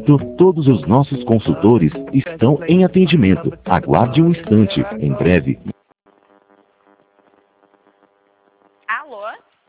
momento, todos os nossos consultores estão em atendimento. Aguarde um instante. Em breve. Alô?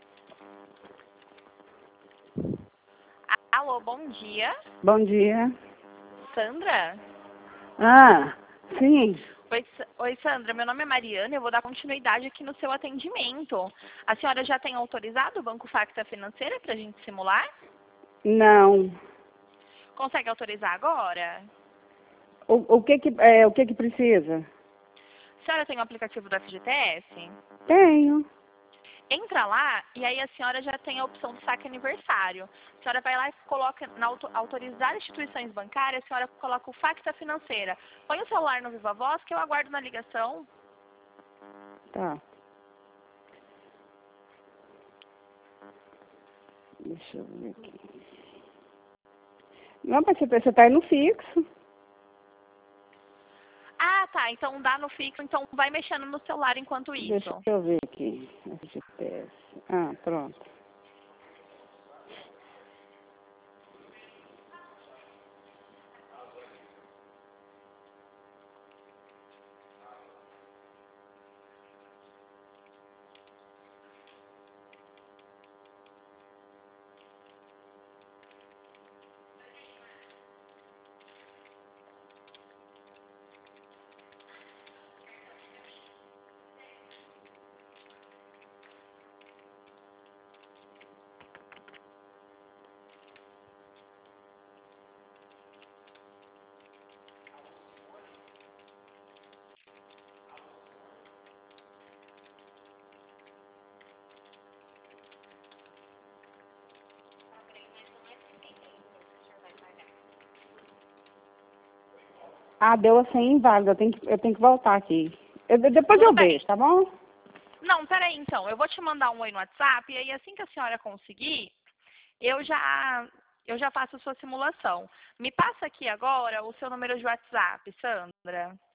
Alô, bom dia. Bom dia. Sandra? Ah, sim. Oi, Sandra. Meu nome é Mariana e eu vou dar continuidade aqui no seu atendimento. A senhora já tem autorizado o Banco Facta Financeira para a gente simular? Não. Consegue autorizar agora? O que que precisa? A senhora tem o aplicativo do FGTS? Tenho. Entra lá e aí a senhora já tem a opção do saque aniversário. A senhora vai lá e coloca na autorizar instituições bancárias, a senhora coloca o Facta Financeira. Põe o celular no Viva Voz que eu aguardo na ligação. Tá. Deixa eu ver aqui. Não, mas você tá aí no fixo. Ah, tá. Então dá no fixo, então vai mexendo no celular enquanto isso. Deixa eu ver aqui. FGTS. Ah, pronto. Ah, deu assim inválido. Eu tenho que voltar aqui. Depois eu vejo, tá bom? Não, peraí então. Eu vou te mandar um oi no WhatsApp e aí assim que a senhora conseguir, eu já faço a sua simulação. Me passa aqui agora o seu número de WhatsApp, Sandra.